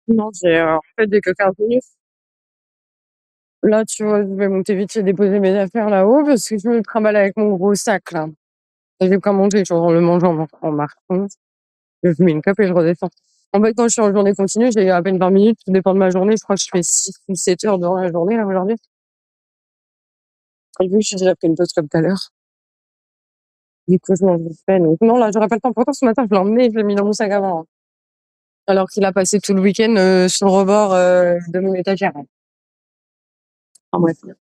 Non, en fait, j'ai que 15 minutes. Là, tu vois, je vais monter vite et déposer mes affaires là-haut parce que je me trimballe avec mon gros sac, là. Et j'ai pas mangé, je le mange en marchant. Je mets une clope et je redescends. En fait, quand je suis en journée continue, j'ai à peine 20 minutes, tout dépend de ma journée. Je crois que je fais 6 ou 7 heures dans la journée, là, aujourd'hui. Et vu que j'ai déjà fait une pause comme tout à l'heure, du coup, je mange vite fait. Donc, non, là, j'aurais pas le temps. Pourtant, ce matin, je l'ai emmené, je l'ai mis dans mon sac avant, hein. Alors qu'il a passé tout le week-end sur le rebord de mon étagère. Enfin, bref.